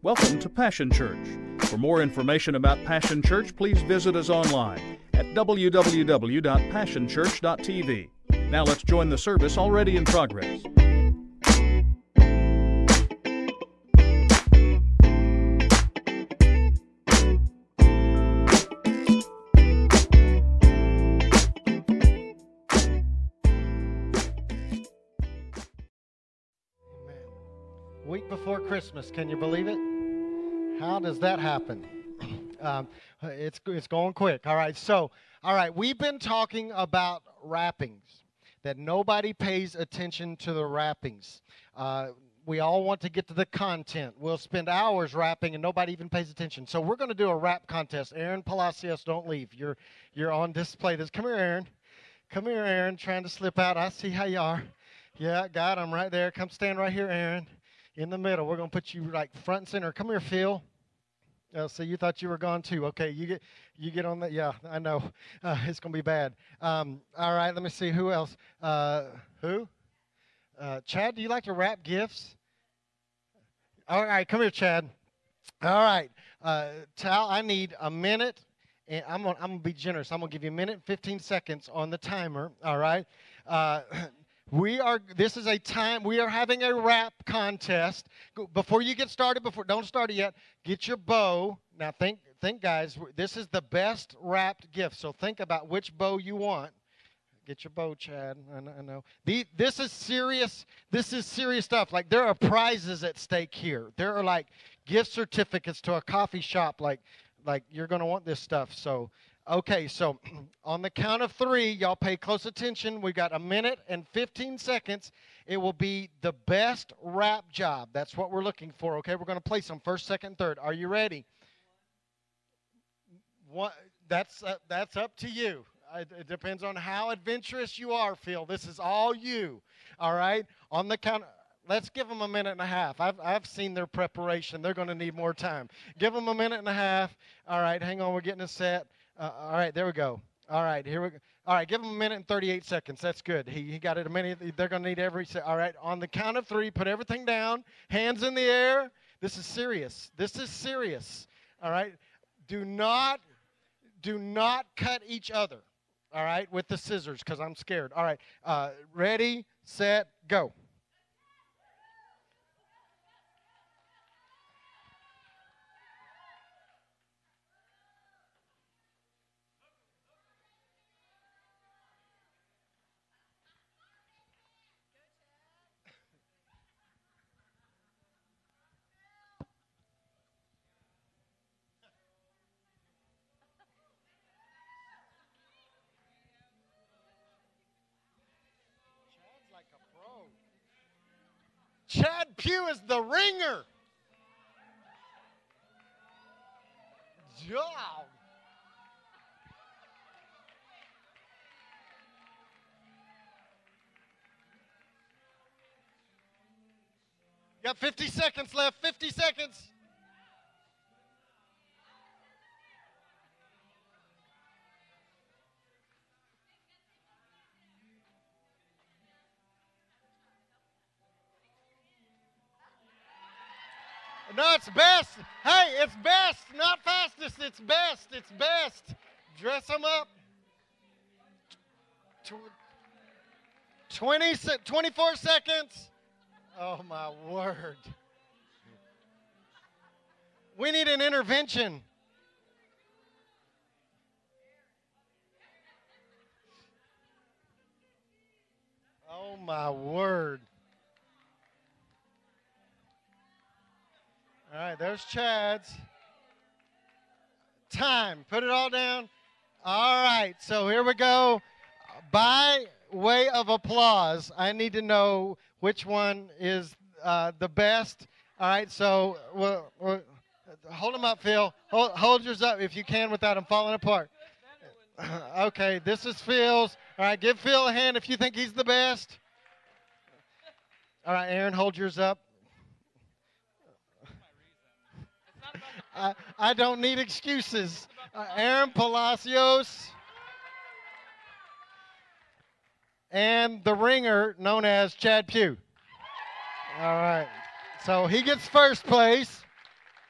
Welcome to Passion Church. For more information about Passion Church, please visit us online at www.passionchurch.tv. Now let's join the service already in progress. Week before Christmas, can you believe it? How does that happen? It's going quick. All right, we've been talking about wrappings, that nobody pays attention to the wrappings. We all want to get to the content. We'll spend hours wrapping and nobody even pays attention. So we're going to do a wrap contest. Aaron Palacios, don't leave. You're on display. Come here, Aaron. Come here, Aaron. Trying to slip out. I see how you are. Yeah, got him right there. Come stand right here, Aaron. In the middle. We're going to put you like front and center. Come here, Phil. So you thought you were gone too. Okay, you get on that. Yeah, I know. It's going to be bad. All right, let me see. Who else? Who? Chad, do you like to wrap gifts? All right, come here, Chad. All right. Tal, I need a minute. And I'm going to be generous. I'm going to give you a minute and 15 seconds on the timer. All right. This is a time, we are having a wrap contest. Before you get started, don't start it yet, get your bow. Now think guys, this is the best wrapped gift. So think about which bow you want. Get your bow, Chad. I know. This is serious stuff. Like there are prizes at stake here. There are like gift certificates to a coffee shop. Like you're going to want this stuff. So okay, so on the count of 3, y'all pay close attention. We've got a minute and 15 seconds. It will be the best wrap job. That's what we're looking for, okay? We're going to play some first, second, third. Are you ready? That's up to you. It depends on how adventurous you are, Phil. This is all you, all right? On the count, let's give them a minute and a half. I've seen their preparation. They're going to need more time. Give them a minute and a half. All right, hang on. We're getting a set. All right, there we go. All right, here we go. All right, give him a minute and 38 seconds. That's good. He got it a minute. They're going to need every set. All right, on the count of 3, put everything down. Hands in the air. This is serious. All right, do not cut each other, all right, with the scissors because I'm scared. All right, ready, set, go. Chad Pugh is the ringer. Job. Got 50 seconds left. 50 seconds. No, it's best. Hey, it's best, not fastest. It's best. It's best. Dress them up. 24 seconds. Oh, my word. We need an intervention. Oh, my word. All right, there's Chad's. Time. Put it all down. All right, so here we go. By way of applause, I need to know which one is the best. All right, so we'll hold them up, Phil. Hold yours up if you can without them falling apart. Okay, this is Phil's. All right, give Phil a hand if you think he's the best. All right, Aaron, hold yours up. I don't need excuses. Aaron Palacios and the ringer known as Chad Pugh. All right. So he gets first place.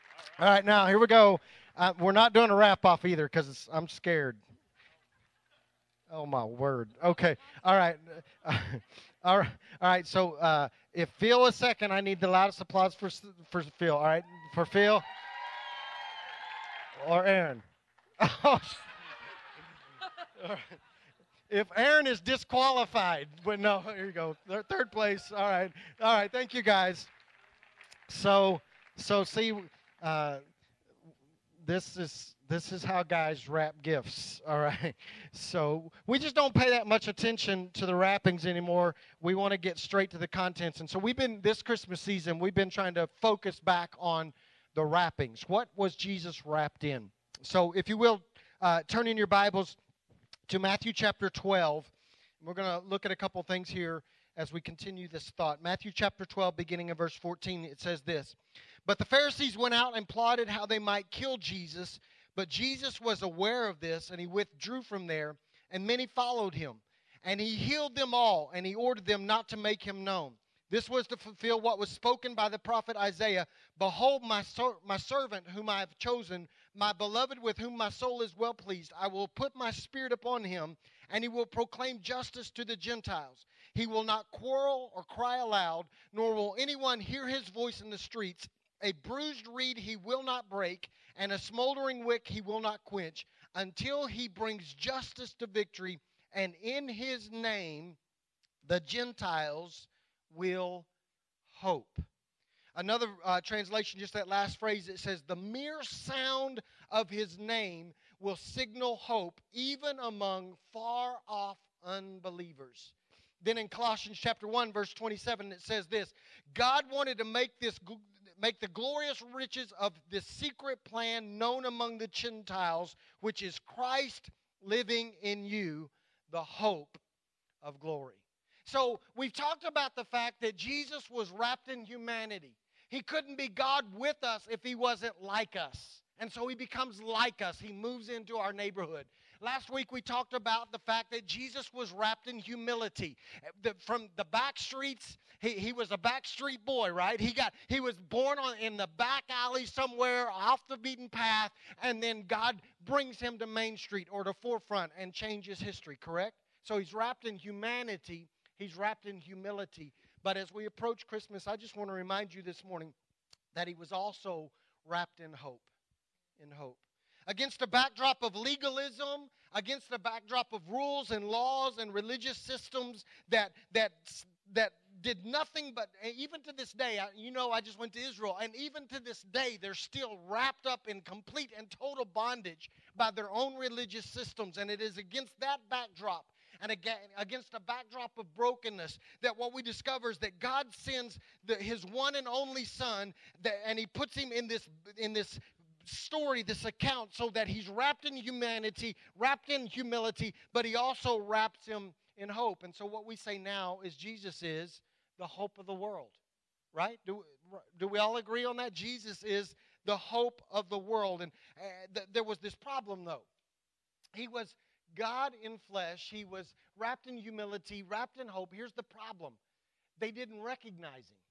All right, now here we go. We're not doing a wrap off either because I'm scared. Oh my word. Okay. All right. All right. All right. So if Phil is second, I need the loudest applause for Phil. All right, for Phil or Aaron. Oh, all right. If Aaron is disqualified, but no, here you go. Third place. All right. All right. Thank you guys. So see, uh, this is how guys wrap gifts. All right. So we just don't pay that much attention to the wrappings anymore. We want to get straight to the contents. And so this Christmas season, we've been trying to focus back on the wrappings. What was Jesus wrapped in? So if you will, turn in your Bibles to Matthew chapter 12. We're going to look at a couple things here as we continue this thought. Matthew chapter 12, beginning in verse 14, it says this. But the Pharisees went out and plotted how they might kill Jesus. But Jesus was aware of this, and he withdrew from there, and many followed him. And he healed them all, and he ordered them not to make him known. This was to fulfill what was spoken by the prophet Isaiah. Behold, my servant whom I have chosen, my beloved with whom my soul is well pleased. I will put my spirit upon him, and he will proclaim justice to the Gentiles. He will not quarrel or cry aloud, nor will anyone hear his voice in the streets. A bruised reed he will not break, and a smoldering wick he will not quench, until he brings justice to victory, and in his name the Gentiles will hope. Another translation, just that last phrase, it says, the mere sound of his name will signal hope even among far-off unbelievers. Then in Colossians chapter 1, verse 27, it says this, God wanted to make the glorious riches of this secret plan known among the Gentiles, which is Christ living in you, the hope of glory. So we've talked about the fact that Jesus was wrapped in humanity. He couldn't be God with us if he wasn't like us. And so he becomes like us. He moves into our neighborhood. Last week we talked about the fact that Jesus was wrapped in humility. From the back streets, he was a backstreet boy, right? He was born in the back alley somewhere off the beaten path, and then God brings him to Main Street or to forefront and changes history, correct? So he's wrapped in humanity. He's wrapped in humility. But as we approach Christmas, I just want to remind you this morning that he was also wrapped in hope. In hope. Against a backdrop of legalism, against a backdrop of rules and laws and religious systems that did nothing but, even to this day, I just went to Israel, and even to this day, they're still wrapped up in complete and total bondage by their own religious systems. And it is against that backdrop and again, against a backdrop of brokenness, that what we discover is that God sends his one and only Son, and he puts him in this story, this account, so that he's wrapped in humanity, wrapped in humility, but he also wraps him in hope. And so what we say now is Jesus is the hope of the world, right? Do we all agree on that? Jesus is the hope of the world. And there was this problem, though. He was God in flesh. He was wrapped in humility, wrapped in hope. Here's the problem. They didn't recognize him.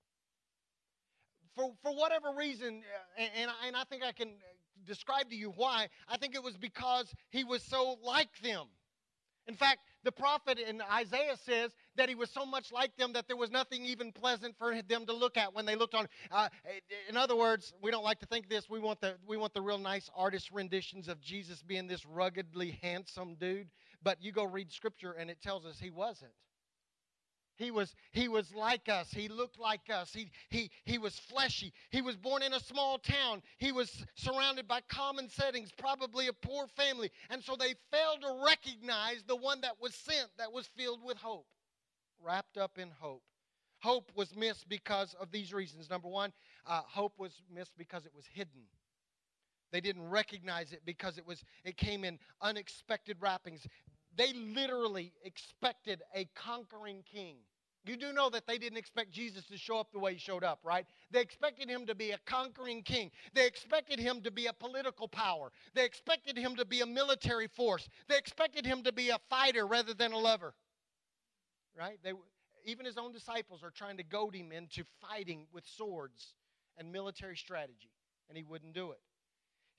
For whatever reason, and I think I can describe to you why, I think it was because he was so like them. In fact, the prophet in Isaiah says that he was so much like them that there was nothing even pleasant for them to look at when they looked on. In other words, we don't like to think this. We want the real nice artist renditions of Jesus being this ruggedly handsome dude. But you go read Scripture and it tells us he wasn't. He was like us. He looked like us. He was fleshy. He was born in a small town. He was surrounded by common settings, probably a poor family. And so they failed to recognize the one that was sent, that was filled with hope, wrapped up in hope. Hope was missed because of these reasons. Number one, hope was missed because it was hidden. They didn't recognize it because it came in unexpected wrappings. They literally expected a conquering king. You do know that they didn't expect Jesus to show up the way he showed up, right? They expected him to be a conquering king. They expected him to be a political power. They expected him to be a military force. They expected him to be a fighter rather than a lover, right? Even his own disciples are trying to goad him into fighting with swords and military strategy, and he wouldn't do it.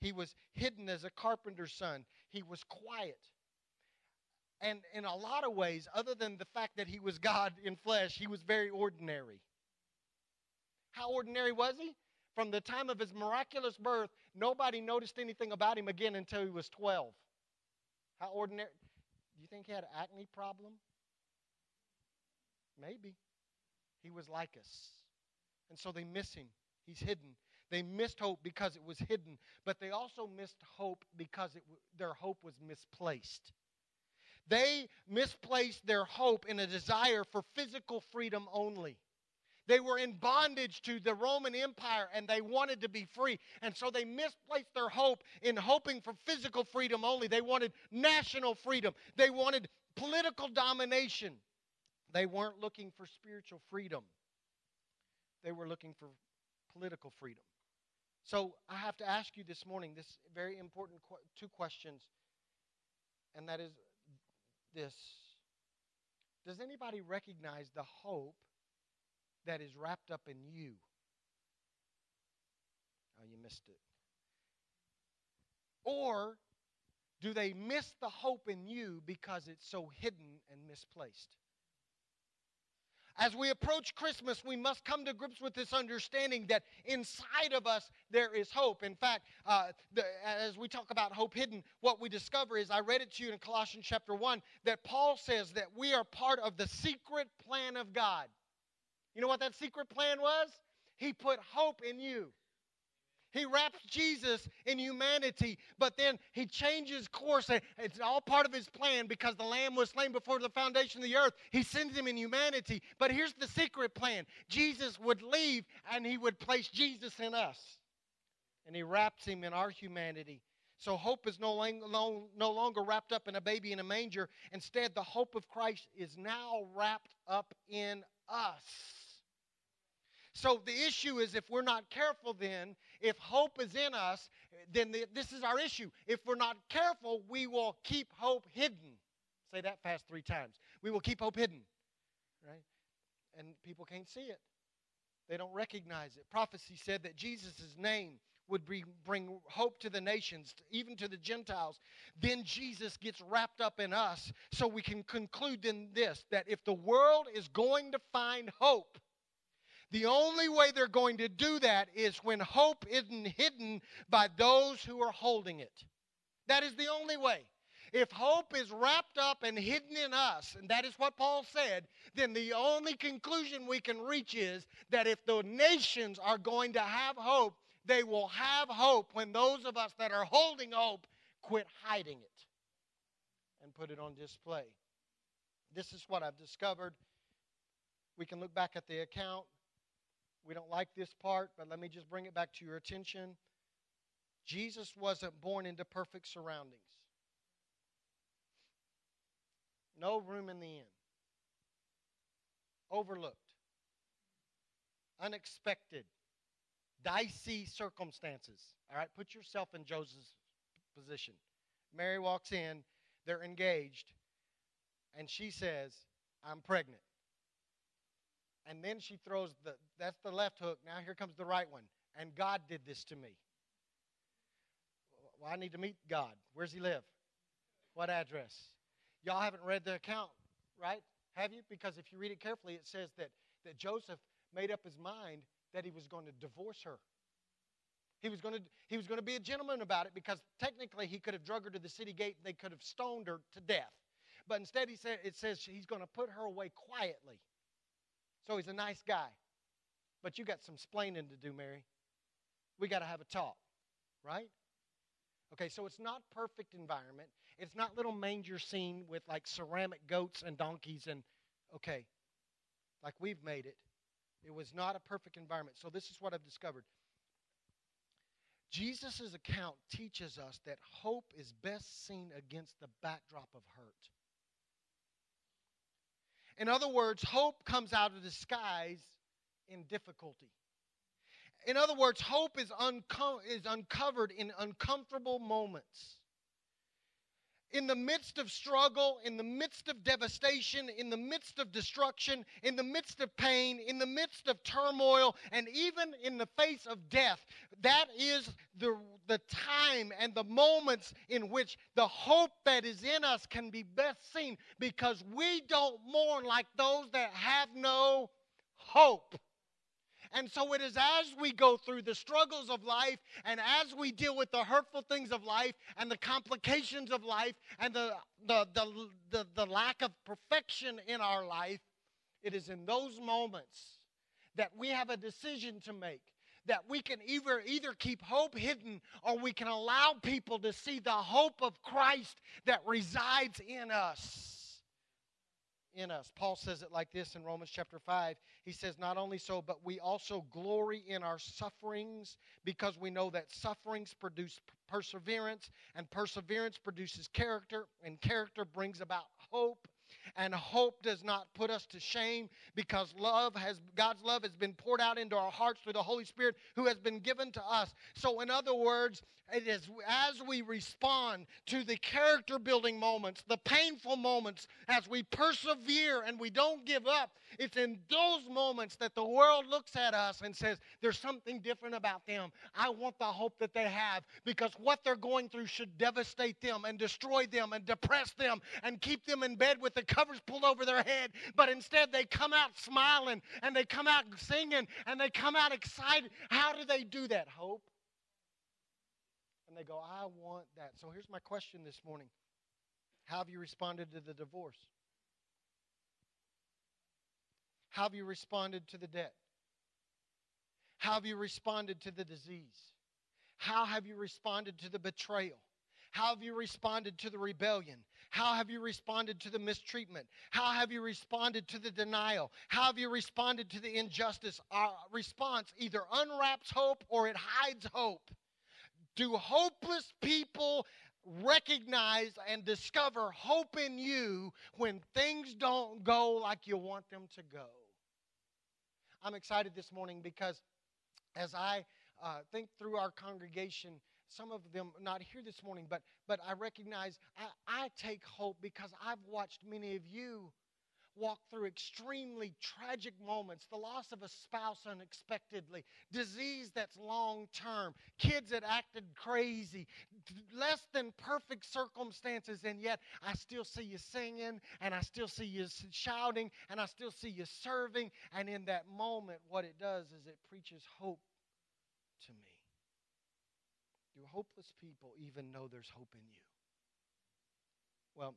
He was hidden as a carpenter's son. He was quiet. And in a lot of ways, other than the fact that he was God in flesh, he was very ordinary. How ordinary was he? From the time of his miraculous birth, nobody noticed anything about him again until he was 12. How ordinary. Do you think he had an acne problem? Maybe. He was like us. And so they miss him. He's hidden. They missed hope because it was hidden. But they also missed hope because their hope was misplaced. They misplaced their hope in a desire for physical freedom only. They were in bondage to the Roman Empire and they wanted to be free. And so they misplaced their hope in hoping for physical freedom only. They wanted national freedom. They wanted political domination. They weren't looking for spiritual freedom. They were looking for political freedom. So I have to ask you this morning this very important two questions. And that is this. Does anybody recognize the hope that is wrapped up in you? Oh, you missed it. Or do they miss the hope in you because it's so hidden and misplaced? As we approach Christmas, we must come to grips with this understanding that inside of us there is hope. In fact, as we talk about hope hidden, what we discover is, I read it to you in Colossians chapter 1, that Paul says that we are part of the secret plan of God. You know what that secret plan was? He put hope in you. He wraps Jesus in humanity, but then he changes course. It's all part of his plan because the Lamb was slain before the foundation of the earth. He sends him in humanity. But here's the secret plan. Jesus would leave and he would place Jesus in us. And he wraps him in our humanity. So hope is no longer wrapped up in a baby in a manger. Instead, the hope of Christ is now wrapped up in us. So the issue is, if we're not careful then, if hope is in us, then this is our issue. If we're not careful, we will keep hope hidden. Say that fast 3 times. We will keep hope hidden. Right? And people can't see it. They don't recognize it. Prophecy said that Jesus' name would bring hope to the nations, even to the Gentiles. Then Jesus gets wrapped up in us. So we can conclude in this, that if the world is going to find hope, the only way they're going to do that is when hope isn't hidden by those who are holding it. That is the only way. If hope is wrapped up and hidden in us, and that is what Paul said, then the only conclusion we can reach is that if the nations are going to have hope, they will have hope when those of us that are holding hope quit hiding it and put it on display. This is what I've discovered. We can look back at the account. We don't like this part, but let me just bring it back to your attention. Jesus wasn't born into perfect surroundings. No room in the inn. Overlooked. Unexpected. Dicey circumstances. All right, put yourself in Joseph's position. Mary walks in, they're engaged, and she says, I'm pregnant. And then she throws that's the left hook. Now here comes the right one. And God did this to me. Well, I need to meet God. Where's he live? What address? Y'all haven't read the account, right? Have you? Because if you read it carefully, it says that Joseph made up his mind that he was going to divorce her. He was going to be a gentleman about it, because technically he could have drug her to the city gate and they could have stoned her to death. But instead it says he's going to put her away quietly. So he's a nice guy. But you got some splaining to do, Mary. We got to have a talk, right? Okay, so it's not perfect environment. It's not little manger scene with like ceramic goats and donkeys and, okay, like we've made it. It was not a perfect environment. So this is what I've discovered. Jesus' account teaches us that hope is best seen against the backdrop of hurt. In other words, hope comes out of disguise in difficulty. In other words, hope is uncovered in uncomfortable moments. In the midst of struggle, in the midst of devastation, in the midst of destruction, in the midst of pain, in the midst of turmoil, and even in the face of death, that is the time and the moments in which the hope that is in us can be best seen, because we don't mourn like those that have no hope. And so it is as we go through the struggles of life and as we deal with the hurtful things of life and the complications of life and the lack of perfection in our life, it is in those moments that we have a decision to make, that we can either keep hope hidden or we can allow people to see the hope of Christ that resides in us. Paul says it like this in Romans chapter 5. He says, not only so, but we also glory in our sufferings, because we know that sufferings produce perseverance, and perseverance produces character, and character brings about hope. And hope does not put us to shame, because God's love has been poured out into our hearts through the Holy Spirit who has been given to us. So in other words, it is as we respond to the character building moments, the painful moments, as we persevere and we don't give up, it's in those moments that the world looks at us and says, there's something different about them. I want the hope that they have, because what they're going through should devastate them and destroy them and depress them and keep them in bed with the covers pulled over their head. But instead they come out smiling and they come out singing and they come out excited. How do they do that? Hope. And they go, I want that. So here's my question this morning. How have you responded to the divorce? How have you responded to the debt? How have you responded to the disease? How have you responded to the betrayal? How have you responded to the rebellion? How have you responded to the mistreatment? How have you responded to the denial? How have you responded to the injustice? Our response either unwraps hope or it hides hope. Do hopeless people recognize and discover hope in you when things don't go like you want them to go? I'm excited this morning because as I think through our congregation, some of them not here this morning, but I recognize I take hope because I've watched many of you walk through extremely tragic moments, the loss of a spouse unexpectedly, disease that's long-term, kids that acted crazy, less than perfect circumstances, and yet I still see you singing, and I still see you shouting, and I still see you serving, and in that moment, what it does is it preaches hope to me. Do hopeless people even know there's hope in you? Well,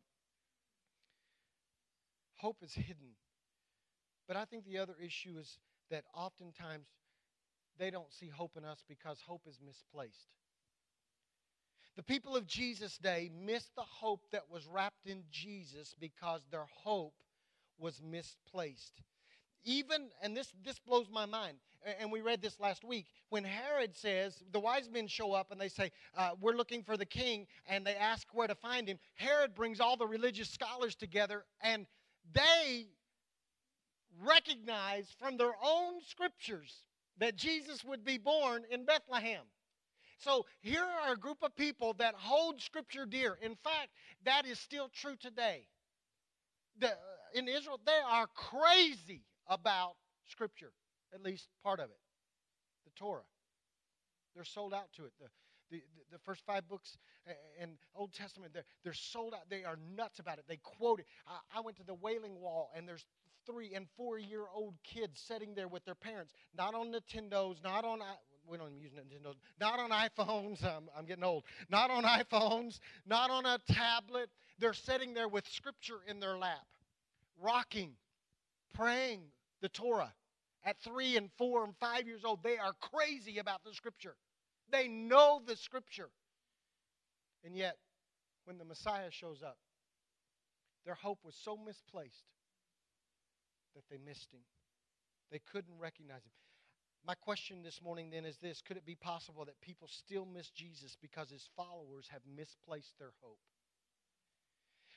hope is hidden. But I think the other issue is that oftentimes they don't see hope in us because hope is misplaced. The people of Jesus' day missed the hope that was wrapped in Jesus because their hope was misplaced. Even, and this blows my mind, and we read this last week, when Herod says, the wise men show up and they say, we're looking for the king, and they ask where to find him. Herod brings all the religious scholars together, and they recognize from their own scriptures that Jesus would be born in Bethlehem. So here are a group of people that hold Scripture dear. In fact, that is still true today. In Israel, they are crazy about Scripture, at least part of it, the Torah. They're sold out to it. The first 5 books in Old Testament, they're sold out. They are nuts about it. They quote it. I went to the Wailing Wall, and there's 3- and 4-year-old kids sitting there with their parents, not on Nintendos, not on we don't even use Nintendos, not on iPhones. I'm getting old. Not on iPhones, not on a tablet. They're sitting there with Scripture in their lap, rocking, praying the Torah. At 3 and 4 and 5 years old, they are crazy about the Scripture. They know the Scripture. And yet, when the Messiah shows up, their hope was so misplaced that they missed him. They couldn't recognize him. My question this morning then is this: could it be possible that people still miss Jesus because his followers have misplaced their hope?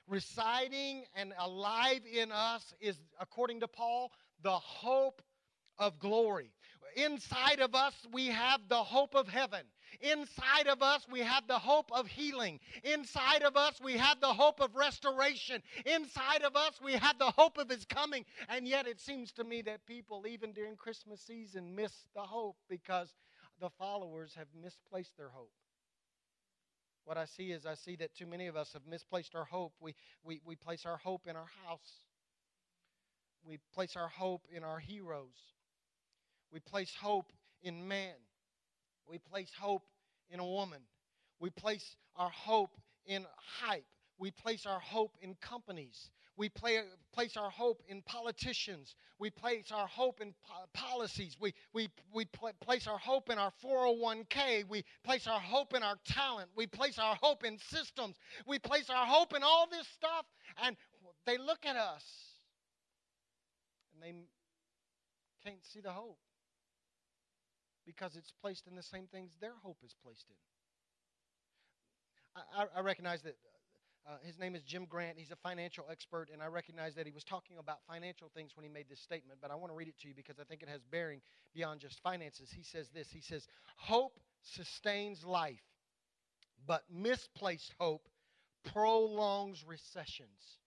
Residing and alive in us is, according to Paul, the hope of glory. Inside of us, we have the hope of heaven. Inside of us, we have the hope of healing. Inside of us, we have the hope of restoration. Inside of us, we have the hope of His coming. And yet it seems to me that people, even during Christmas season, miss the hope because the followers have misplaced their hope. What I see that too many of us have misplaced our hope. We place our hope in our house. We place our hope in our heroes. We place hope in man. We place hope in a woman. We place our hope in hype. We place our hope in companies. We place our hope in politicians. We place our hope in policies. We place our hope in our 401k. We place our hope in our talent. We place our hope in systems. We place our hope in all this stuff. And they look at us and they can't see the hope because it's placed in the same things their hope is placed in. I recognize that his name is Jim Grant. He's a financial expert, and I recognize that he was talking about financial things when he made this statement, but I want to read it to you because I think it has bearing beyond just finances. He says this. He says, "Hope sustains life, but misplaced hope prolongs recessions."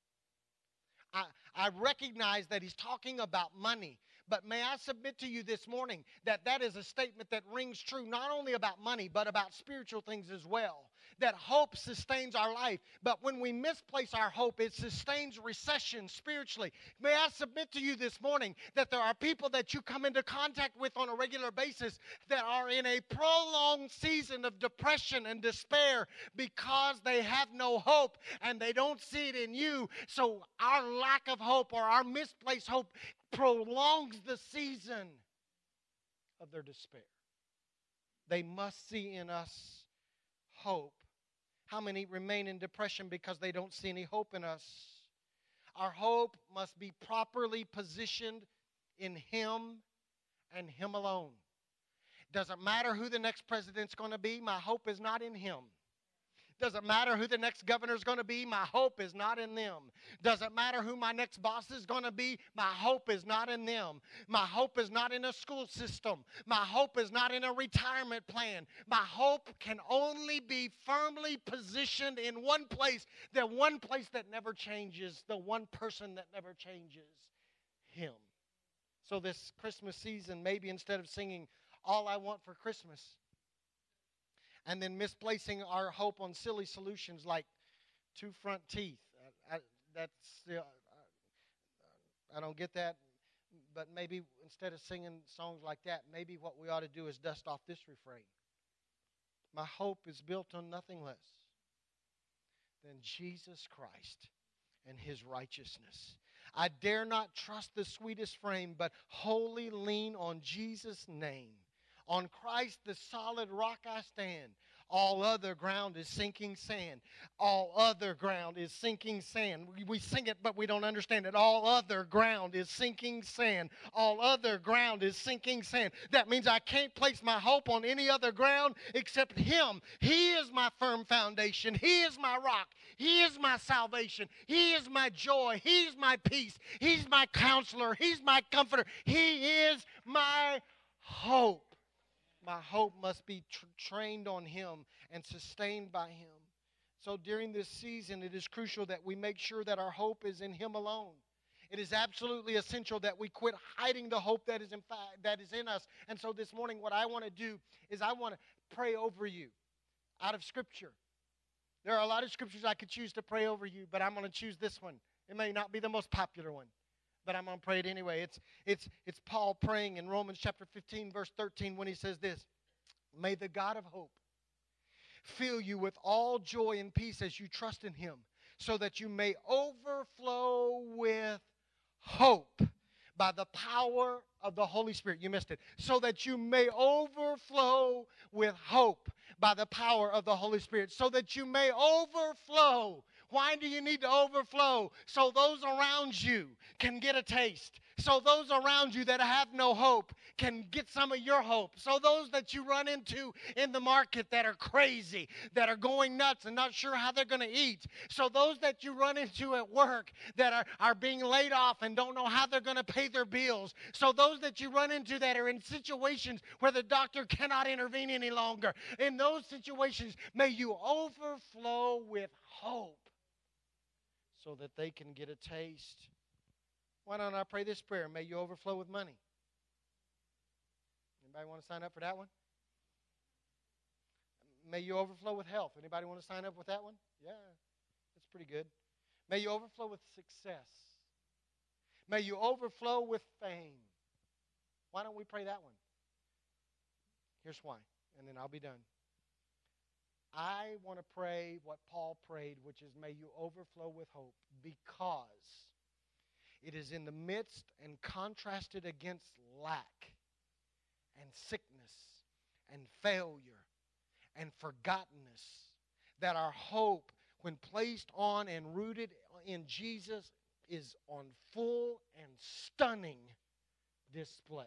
I recognize that he's talking about money, but may I submit to you this morning that that is a statement that rings true not only about money, but about spiritual things as well. That hope sustains our life, but when we misplace our hope, it sustains recession spiritually. May I submit to you this morning that there are people that you come into contact with on a regular basis that are in a prolonged season of depression and despair because they have no hope and they don't see it in you. So our lack of hope or our misplaced hope prolongs the season of their despair. They must see in us hope. How many remain in depression because they don't see any hope in us? Our hope must be properly positioned in Him and Him alone. Doesn't matter who the next president's going to be, my hope is not in him. Doesn't matter who the next governor's going to be, my hope is not in them. Doesn't matter who my next boss is going to be, my hope is not in them. My hope is not in a school system. My hope is not in a retirement plan. My hope can only be firmly positioned in one place, the one place that never changes, the one person that never changes, Him. So this Christmas season, maybe instead of singing All I Want for Christmas, and then misplacing our hope on silly solutions like two front teeth. I don't get that. But maybe instead of singing songs like that, maybe what we ought to do is dust off this refrain. My hope is built on nothing less than Jesus Christ and His righteousness. I dare not trust the sweetest frame, but wholly lean on Jesus' name. On Christ, the solid rock I stand. All other ground is sinking sand. All other ground is sinking sand. We sing it, but we don't understand it. All other ground is sinking sand. All other ground is sinking sand. That means I can't place my hope on any other ground except Him. He is my firm foundation. He is my rock. He is my salvation. He is my joy. He's my peace. He's my counselor. He's my comforter. He is my hope. My hope must be trained on Him and sustained by Him. So during this season, it is crucial that we make sure that our hope is in Him alone. It is absolutely essential that we quit hiding the hope that is in us. And so this morning, what I want to do is I want to pray over you out of Scripture. There are a lot of scriptures I could choose to pray over you, but I'm going to choose this one. It may not be the most popular one, but I'm going to pray it anyway. It's Paul praying in Romans chapter 15, verse 13, when he says this: "May the God of hope fill you with all joy and peace as you trust in Him, so that you may overflow with hope by the power of the Holy Spirit." You missed it. So that you may overflow with hope by the power of the Holy Spirit. So that you may overflow. Why do you need to overflow? So those around you can get a taste. So those around you that have no hope can get some of your hope. So those that you run into in the market that are crazy, that are going nuts and not sure how they're going to eat. So those that you run into at work that are being laid off and don't know how they're going to pay their bills. So those that you run into that are in situations where the doctor cannot intervene any longer. In those situations, may you overflow with hope so that they can get a taste. Why don't I pray this prayer? May you overflow with money. Anybody want to sign up for that one? May you overflow with health. Anybody want to sign up with that one? Yeah, that's pretty good. May you overflow with success. May you overflow with fame. Why don't we pray that one? Here's why, and then I'll be done. I want to pray what Paul prayed, which is may you overflow with hope, because it is in the midst and contrasted against lack and sickness and failure and forgottenness that our hope, when placed on and rooted in Jesus, is on full and stunning display.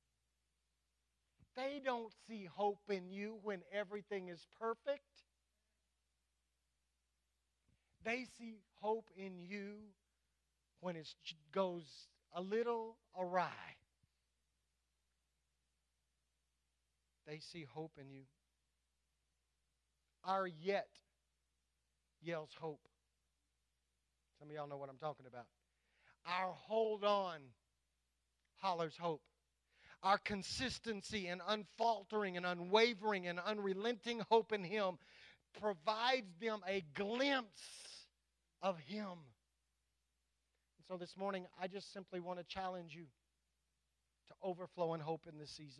They don't see hope in you when everything is perfect. They see hope in you when it goes a little awry. They see hope in you. Our yet yells hope. Some of y'all know what I'm talking about. Our hold on hollers hope. Our consistency and unfaltering and unwavering and unrelenting hope in Him provides them a glimpse of Him. And so this morning, I just simply want to challenge you to overflow in hope in this season.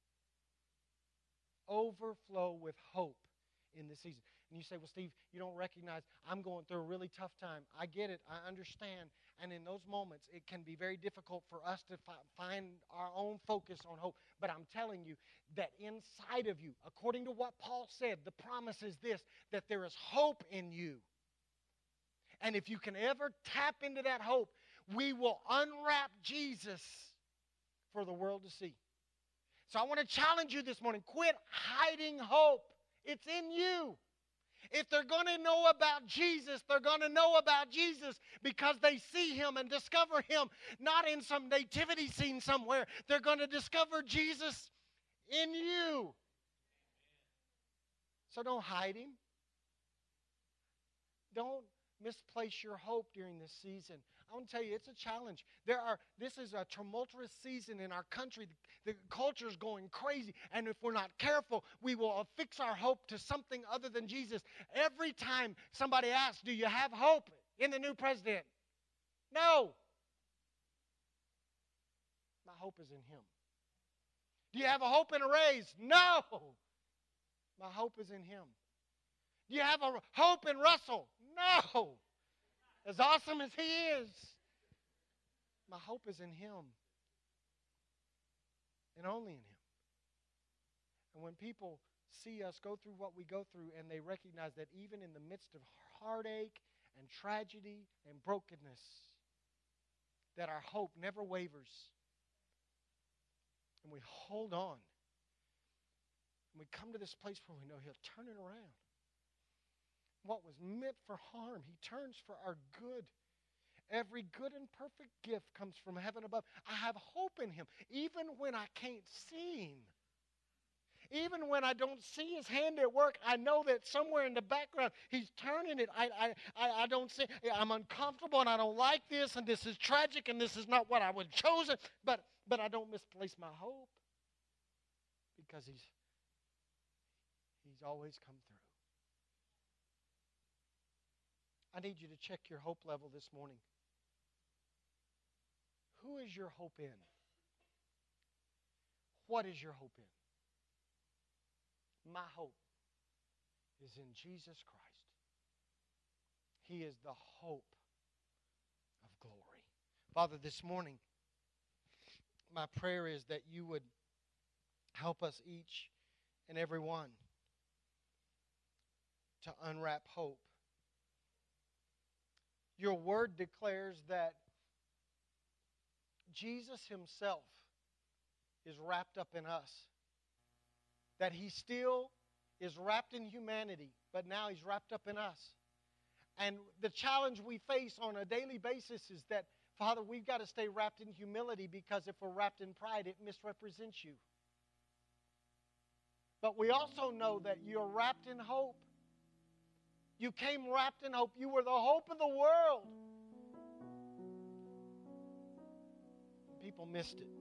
Overflow with hope in this season. And you say, well, Steve, you don't recognize I'm going through a really tough time. I get it. I understand. And in those moments, it can be very difficult for us to find our own focus on hope. But I'm telling you that inside of you, according to what Paul said, the promise is this, that there is hope in you. And if you can ever tap into that hope, we will unwrap Jesus for the world to see. So I want to challenge you this morning. Quit hiding hope. It's in you. If they're going to know about Jesus, they're going to know about Jesus because they see Him and discover Him, not in some nativity scene somewhere. They're going to discover Jesus in you. So don't hide Him. Don't misplace your hope during this season. I want to tell you, it's a challenge. This is a tumultuous season in our country. The culture is going crazy. And if we're not careful, we will affix our hope to something other than Jesus. Every time somebody asks, do you have hope in the new president? No. My hope is in Him. Do you have a hope in a raise? No. My hope is in Him. Do you have a hope in Russell? No. As awesome as he is, my hope is in Him and only in Him. And when people see us go through what we go through and they recognize that even in the midst of heartache and tragedy and brokenness, that our hope never wavers. And we hold on. And we come to this place where we know He'll turn it around. What was meant for harm, He turns for our good. Every good and perfect gift comes from heaven above. I have hope in Him, even when I can't see Him. Even when I don't see His hand at work, I know that somewhere in the background He's turning it. I don't see. I'm uncomfortable and I don't like this, and this is tragic, and this is not what I would have chosen. But I don't misplace my hope because He's always come through. I need you to check your hope level this morning. Who is your hope in? What is your hope in? My hope is in Jesus Christ. He is the hope of glory. Father, this morning, my prayer is that You would help us each and every one to unwrap hope. Your word declares that Jesus Himself is wrapped up in us. That He still is wrapped in humanity, but now He's wrapped up in us. And the challenge we face on a daily basis is that, Father, we've got to stay wrapped in humility, because if we're wrapped in pride, it misrepresents you. But we also know that you're wrapped in hope. You came wrapped in hope. You were the hope of the world. People missed it.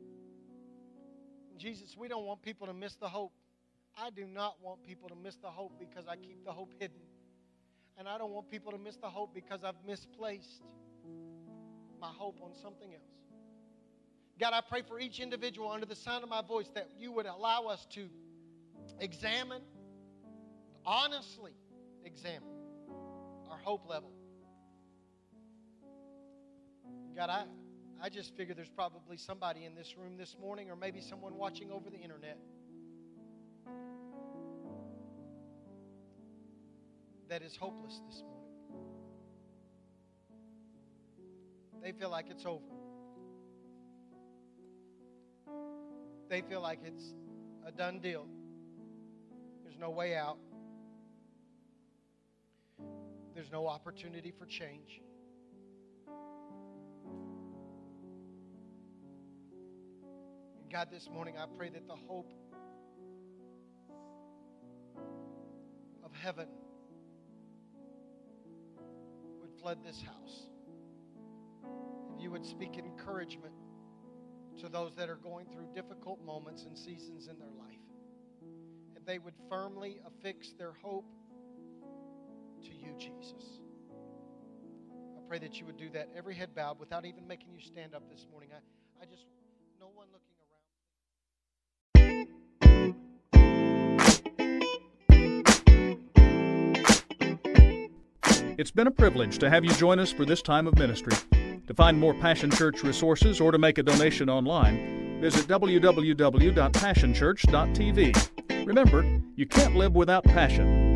Jesus, we don't want people to miss the hope. I do not want people to miss the hope because I keep the hope hidden. And I don't want people to miss the hope because I've misplaced my hope on something else. God, I pray for each individual under the sound of my voice that you would allow us to examine, honestly examine our hope level. God, I just figure there's probably somebody in this room this morning, or maybe someone watching over the internet, that is hopeless this morning. They feel like it's over. They feel like it's a done deal. There's no way out. There's no opportunity for change. And God, this morning I pray that the hope of heaven would flood this house. And you would speak encouragement to those that are going through difficult moments and seasons in their life. And they would firmly affix their hope to you, Jesus. I pray that you would do that. Every head bowed, without even making you stand up this morning. I just, no one looking around. It's been a privilege to have you join us for this time of ministry. To find more Passion Church resources or to make a donation online, visit www.passionchurch.tv. Remember, you can't live without passion.